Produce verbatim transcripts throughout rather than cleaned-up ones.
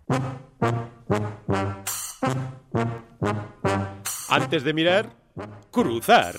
Antes de mirar, cruzar.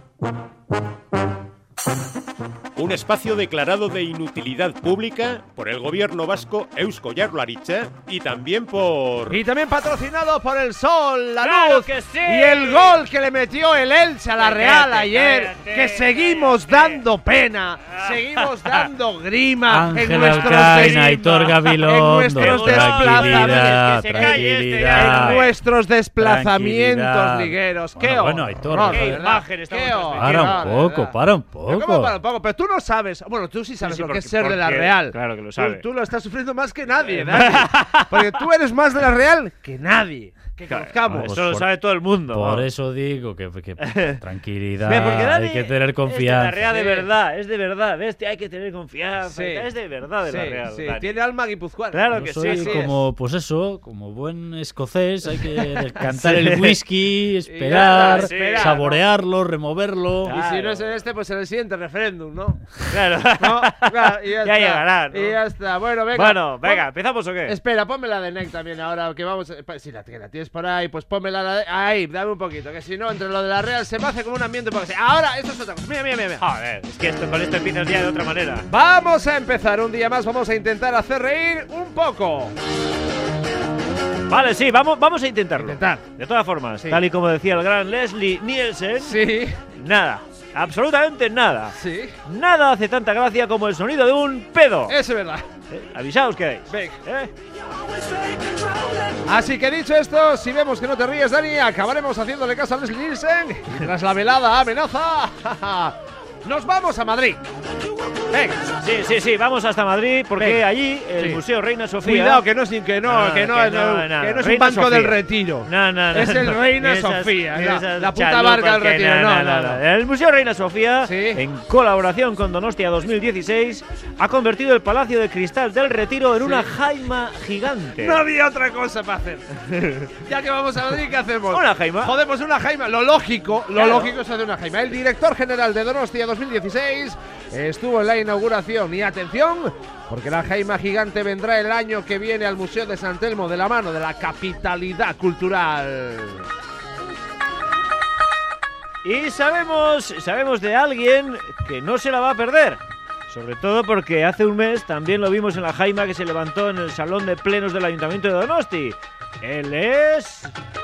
Un espacio declarado de inutilidad pública por el gobierno vasco Eusko Jaurlaritza y también por... Y también patrocinado por el sol, la ¡Claro luz que sí! y el gol que le metió el Elche a la Real Cállate, ayer, cállate, que seguimos cállate. dando pena, seguimos dando grima en Ángel nuestros, Alcaina, des- Aitor en Gabilondo, nuestros tranquilidad, desplazamientos, que se calle este tranquilidad. en nuestros desplazamientos Tranquilidad. ligueros. Bueno, Qué bueno, horror, Aitor, de qué verdad. imagen estamos Qué horror, Para un de poco, verdad. para un Pero ¿cómo poco. para un poco? Pero tú no sabes. Bueno, tú sí sabes Sí, sí, lo que porque- es ser de la porque- Real. claro que lo Tú, sabe. tú lo estás sufriendo más que nadie, Dani. Porque tú eres más de la Real que nadie. Que Claro, conozcamos. pues Eso lo por- sabe todo el mundo. Por vamos. eso digo que, que tranquilidad, Ve, porque Dani hay que tener Es confianza. de la Real de Sí. verdad, es de verdad. ¿Ves? Hay que tener confianza. Sí. Es de verdad de la Sí, Real. sí, Dani. tiene alma guipuzcoana. Claro Yo que soy sí, sí. como, pues eso, como buen escocés, hay que cantar Sí. el whisky, nada, esperar, esperar, saborearlo, removerlo. Y si no Claro. es en este, pues en el siguiente referéndum, ¿no? Claro. No, claro, y ya, Ya está. llegará, ¿no? Y ya está. Bueno, venga. Bueno, venga, Pon- ¿empezamos o qué? Espera, ponme la de N E C también ahora, que vamos... a- pa- Si la, que la tienes por ahí, pues ponme la de... Ahí, dame un poquito, que si no, entre lo de la Real se me hace como un ambiente... Porque... Ahora, esto es otra cosa. Mira, mira, mira, mira. Joder, es que esto, con esto empiezas ya de otra manera. Vamos a empezar un día más, vamos a intentar hacer reír un poco. Vale, sí, vamos, vamos a intentarlo. Intentar. De todas formas, Sí. tal y como decía el gran Leslie Nielsen, Sí, nada, absolutamente nada. sí, Nada hace tanta gracia como el sonido de un pedo. eso es verdad. Eh, Avisaos queréis. Venga. ¿Eh? Así que dicho esto, si vemos que no te ríes, Dani, acabaremos haciéndole caso a Leslie Nielsen. Y tras la velada amenaza, nos vamos a Madrid. Venga. Sí, sí, sí, vamos hasta Madrid porque Venga. allí el Sí. Museo Reina Sofía. Cuidado, que no es que no, No, que no, que no, no, que no, no es un Reina banco Sofía. del Retiro. No, no, no. Es el no. Reina Ni esas- Sofía, ni la- esas la puta chalupas barca del que- Retiro, no, no, no. El Museo Reina Sofía, Sí. en colaboración con Donostia dos mil dieciséis, ha convertido el Palacio de Cristal del Retiro en Sí. una jaima gigante. No había otra cosa para hacer. Ya que vamos a Madrid, ¿qué hacemos? Una jaima. Joder, pues una jaima. Lo lógico, lo Claro. lógico es hacer una jaima. El director general de Donostia dos mil dieciséis estuvo en la inauguración. Y atención, porque la jaima gigante vendrá el año que viene al Museo de San Telmo de la mano de la capitalidad cultural. Y sabemos, sabemos de alguien que no se la va a perder. Sobre todo porque hace un mes también lo vimos en la jaima que se levantó en el salón de plenos del Ayuntamiento de Donosti. Él es...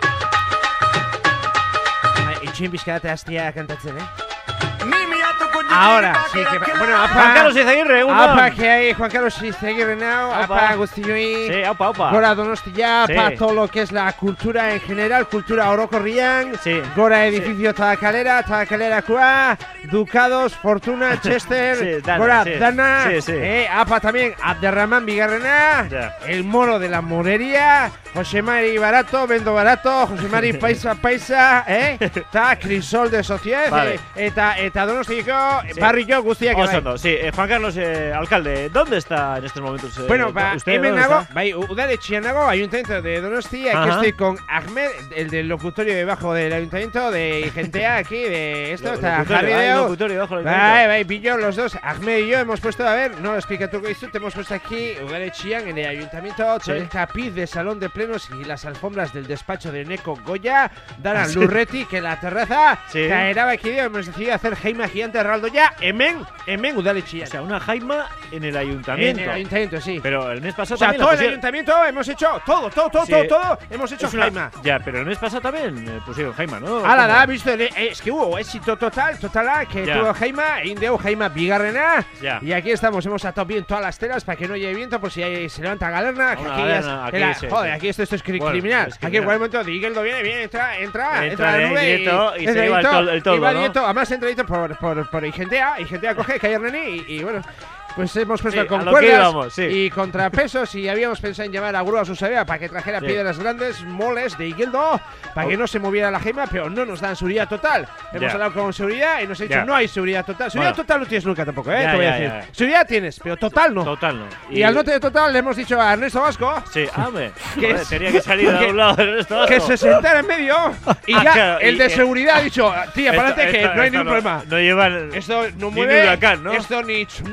Ahora sí que... Bueno, apa, Juan Carlos Izaguirre, un apa, don. que hay Juan Carlos Izaguirre now, Apa. apa, Agustilloy. Sí, aupa, aupa. Gora Donostia, Sí. para todo lo que es la cultura en general, cultura orokorrian. Sí. Gora edificio Tabakalera, Tabakalera Kua, Ducados, Fortuna, Chester, Sí, Dana, Gora sí. Dana, Sí, sí. eh, apa también Abderramán Bigarrena, Ya. el moro de la morería, José Mari Barato, Vendo Barato, José Mari Paisa Paisa, eh, ta Crisol de Sociedad, Vale. eh, eta, eta Donostiako, Sí. barrio guztiak Oso bai. ondo, sí. Eh, Juan Carlos, eh, alcalde, ¿dónde está en estos momentos? eh, Bueno, ba, usted, hemen ¿dónde nago, está? bai, udaletxean nago, Ayuntamiento de Donostia, aquí Ajá. estoy con Ahmed, el del locutorio debajo del Ayuntamiento, de Gentea aquí, de esto, Lo- está locutorio, Jarri hay Deu. locutorio debajo del Bai, ayuntamiento. bai, pillo los dos, Ahmed y yo hemos puesto, a ver, no, explicatuko dizut, hemos puesto aquí, udaletxean, en el Ayuntamiento, todo Sí. el tapiz de salón de plenos y las alfombras del despacho de Neko Goya, Dana Sí. Lurreti, que la terraza, Sí. caerá aquí, hemos decidido hacer Jaima Gigante Raldo ya, hemen, hemen udaletxean. O sea, una jaima en el En ayuntamiento. el Ayuntamiento, sí. Pero el mes pasado O sea, también la todo el pusieron. ayuntamiento hemos hecho todo, todo, todo, Sí. todo, todo, hemos hecho Es una- Jaima. Ya, pero el mes pasado también eh, pusieron jaima, ¿no? Hala ¿Cómo? da, visto, eh, es que hubo éxito total, total, que Ya. tuvo Jaima, indeo Jaima bigarrena. Ya. Y aquí estamos, hemos atado bien todas las telas para que no lleve viento, por si hay- se levanta galerna. Que Una aquí ya es- galerna, aquí era- sí, joder, sí. aquí esto, esto es cri- Bueno, criminal. es Aquí en criminal. cualquier momento Digeldo viene, viene, entra, entra, Entra entra a la de nube directo y se entra lleva el directo, tol- el toldo, y va ¿no? directo, además entra directo por, por, por Igentea, Igentea coge, cae Neni y, y bueno. Pues hemos puesto Sí, a con lo que cuerdas íbamos, sí. y contrapesos y habíamos pensado en llamar a grúa Susabea para que trajera Sí. piedras grandes, moles de Igueldo, para que no se moviera la gema, pero no nos dan seguridad total. Hemos Ya. hablado con seguridad y nos ha dicho Ya. no hay seguridad total. Seguridad Bueno. total no tienes nunca tampoco, ¿eh? Ya, Te voy a ya, decir. ya. Seguridad tienes, pero total no. Total, no. Y, al no tener total le hemos dicho a Ernesto Vasco Sí, ah, hombre. Que Joder, es- tenía que salir de que- un lado del resto. que se sentara en medio y Ah, ya claro, el y- de eh, seguridad ha dicho, tía, Esto- para adelante que esto- no hay esto ningún problema. No llevan. Esto no ni mueve, un huracán, ¿no? esto ni tsunami,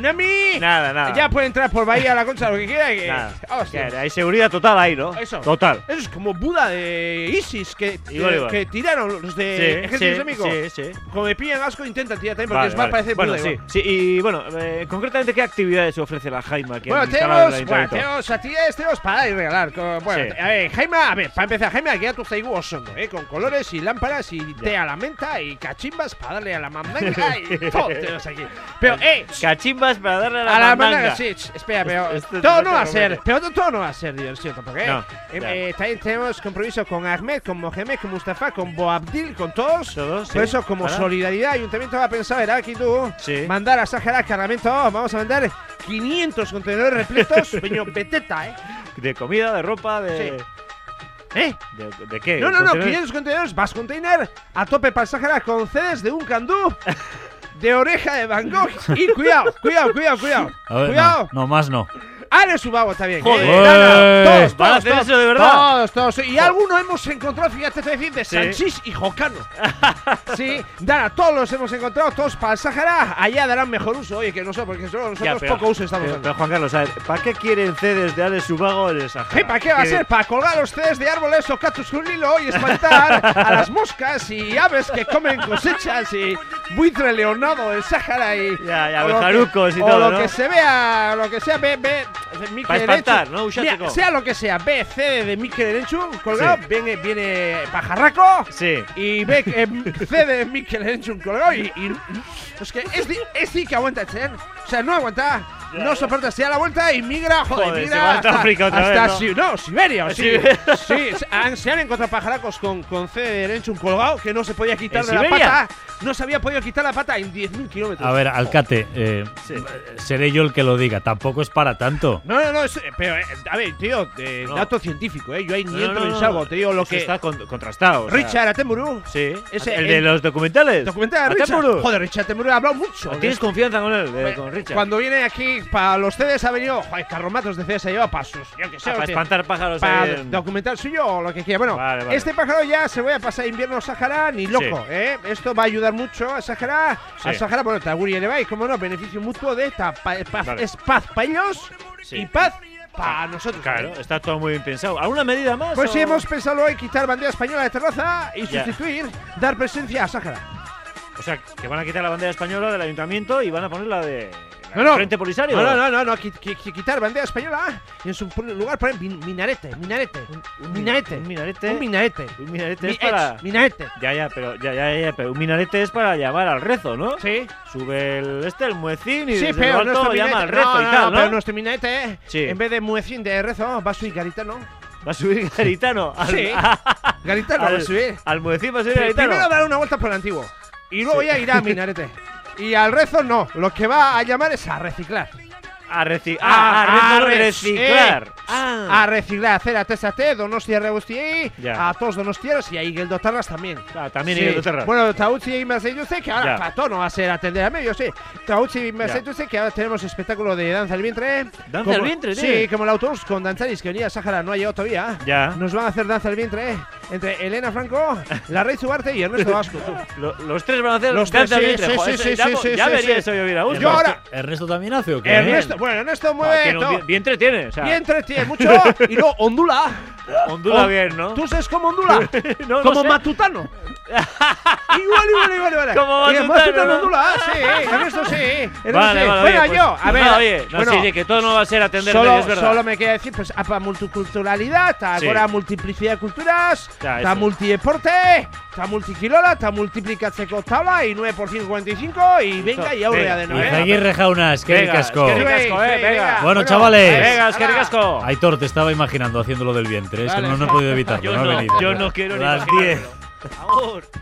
aquí. Nada, nada. Ya puede entrar por Bahía La Concha lo que quiera. Que... Nada. Hostia. Que hay seguridad total ahí, ¿no? Eso. Total. Eso es como Buda de ISIS que, Igual, eh, igual. que tiraron los de Sí, Ejército sí, Islámico. sí, sí. Como me pillan asco, intentan tirar también porque Vale, es más vale. parece Bueno, Buda. sí, igual. sí. Y bueno, eh, concretamente, ¿qué actividades ofrece la Jaima aquí Bueno, en instalado en el tenemos, bueno, ayuntamiento? tenemos actividades, tenemos para dar y regalar. Co- Bueno, Sí. a ver, Jaime, a ver, para empezar, Jaime, aquí a tu zaigu osondo, ¿eh? Con colores y lámparas y té a la menta y cachimbas para darle a la mandanga y todo tenemos aquí. Pero, eh, Cachimbas para darle a la a la mandanga. mandanga, sí, ch, espera, pero Esto- esto todo te no va a lo ser, prometo. pero todo no va a ser diversión tampoco, ¿eh? No, Eh, ya. eh, también tenemos compromiso con Ahmed, con Mohamed, con Mustafa, con Boabdil, con todos. Todos, sí. Por eso, como Ahora. solidaridad, Ayuntamiento va a pensar, ¿verdad? Aquí tú, Sí. mandar a Sáhara cargamento, vamos a mandar quinientos contenedores repletos, peño beteta, ¿eh? De comida, de ropa, de. ¿Eh? ¿De, de qué? No, no, no, ¿Contenedores? quinientos contenedores, vas container a tope para el Sáhara con C Ds de un candú, de oreja de Van Gogh. Y cuidado, cuidado, cuidado, cuidado. A ver, Cuidado. no, no, más no. Ale Subago también. Joder. ¿eh? No, no, todos, ¿Van a todos, hacer todos, eso de verdad? Todos, todos. Y algunos hemos encontrado, fíjate, te voy a decir, de Sí. Sanchís y Jocano. Sí, Dana, todos los hemos encontrado, todos para el Sáhara. Allá darán mejor uso, oye, que nosotros, porque solo nosotros Ya, pero- poco uso estamos pero, dando. pero, Juan Carlos, a ver, ¿para qué quieren C Ds de Alex Subago en el Sahara? ¿Hey, ¿para qué va a ¿Quiere- ser? Para colgar los C Ds de árboles o cactus con hilo y espantar a las moscas y aves que comen cosechas y buitre leonado del Sáhara y. Ya, ya, o lo que- bejarucos y o todo, lo ¿no? que se vea, lo que sea, ve, ve. Pa' espantar, ¿no? Uxateko. Mira, sea lo que sea, ve C D de Mikel Erenchun colgado, Sí. viene, viene pajarraco. Sí. Y ve eh, C D de Mikel Erenchun colgado y, y es que es, di- es di que aguanta Chen. O sea, no aguanta, Ya, no ya. soporta, se da la vuelta y migra, joder, Joder, migra se va hasta hasta, África otra hasta vez, ¿no? Si- no, Siberia, sí. Siberia. Sí, se han, se han encontrado pajaracos con, con C D de Erenchun colgado que no se podía quitar ¿En de la Siberia? pata. No se había podido quitar la pata en diez mil kilómetros. A ver, Alcate, eh, Sí. seré yo el que lo diga. Tampoco es para tanto. No, no, no, es- pero eh, a ver, tío, eh, No. dato científico, ¿eh? Yo ahí ni No, no, entro no, ni no, salgo, te digo lo eso que. está con- contrastado. o sea. Richard Attenborough, Sí. Ese- ¿El el- de los documentales? documental de Richard. Attenborough. Joder, Richard Attenborough ha hablado mucho. ¿Tienes confianza con él, de- Eh, con Richard? Cuando viene aquí para los C Ds ha venido, joder, carromatos de C Ds ha llevado para sus, yo que sé, Ah, para hostia, espantar pájaros para ahí en- documental suyo o lo que quiera. Bueno, Vale, vale. este pájaro ya se voy a pasar invierno Sahara ni loco, Sí. ¿eh? Esto va a ayudar mucho a Sahara. Sí. A Sahara, bueno, Taguri Elevai, como no, beneficio mutuo de esta pa- paz, Vale. es paz para ellos Sí. y paz para nosotros. Claro, ¿eh? está todo muy bien pensado. ¿Alguna medida más? Pues o- sí, hemos pensado hoy quitar bandera española de terraza y Ya. sustituir, dar presencia a Sahara. O sea, que van a quitar la bandera española del ayuntamiento y van a poner la de. la No, del no. Frente Polisario. No, no, no, no, no, qui- qui- qui- quitar bandera española y en su pon- lugar poner min- minarete, minarete, Un minarete, Un minarete. un minarete, Un minarete Mi- es para. ex, minarete. Ya, ya, pero ya, ya, ya, pero un minarete es para llamar al rezo, ¿no? Sí, Sube el este, el muecín y sí, desde pero lo alto nuestro llama minarete, al rezo no, y no, tal, no, ¿no? pero nuestro minarete, eh, Sí. en vez de muecín de rezo, va a subir garitano. Va a subir garitano. Al, Sí, garitano va a al, subir. al muecín va a subir Pri- garitano. Primero dar una vuelta por el antiguo y luego ya irá a minarete. Y al rezo no, lo que va a llamar es a reciclar. A, reci Ah, ah, a a rezo- rec- reciclar. eh, ah. A reciclar, hacer a tesate, donostia regustiei, Ya. a todos donostiaros y a Igel Dotarras también. Ah, también Sí. Igel Dotarras. Bueno, Tautzi y Mercedes, que ahora Ya. para todo no va a ser atender a medio, sí. Tautzi y Mercedes, que ahora tenemos espectáculo de danza del vientre. ¿Danza Como- del vientre, Sí, tío? como el autobús con danzaris que venía a Sáhara no ha llegado todavía. Ya. Nos van a hacer danza del vientre entre Elena Franco, la Rey Zubarte y Ernesto Vasco. tú. Lo- los tres van a hacer Los danza tres, del sí, vientre. sí, Joder, sí, eso- sí, ya, sí, ya sí, vería sí. eso yo bien a gusto. Yo ahora- ¿Ernesto también hace o qué? Ernesto, bueno, Ernesto Ah, mueve tiene un todo. vi- vientre tiene. O sea, Vientre tiene mucho y luego ondula. ondula On- bien, ¿no? ¿Tú sabes cómo ondula? No, no Como sé. matutano. igual, igual, igual, igual. Como Y el matutano, ¿no? ondula, sí, Ernesto sí. Ernesto Vale, sí. vale, Bueno, oye, pues- yo, a pues ver. nada, oye, no, bueno, sí, sí, que todo no va a ser atender Solo, es verdad. solo me queda decir, pues, a multiculturalidad, ta Sí. agora multiplicidad de culturas, Ya, ta eso. multideporte, ta multikilola, ta multiplikatzeko tabla y nueve por ciento cuarenta y cinco y venga y aurrea de Venga. nuevo. Izagirre jaunas, que Venga, casco. eskerrik asko, eh, Sí, venga. Bueno, chavales. Venga, eskerrik asko. Aitor, te estaba imaginando haciendo lo del vientre. Es que Vale. no, no he podido evitarlo. Yo no, he no, venido. yo no quiero ni Las imaginármelo. diez. Agur.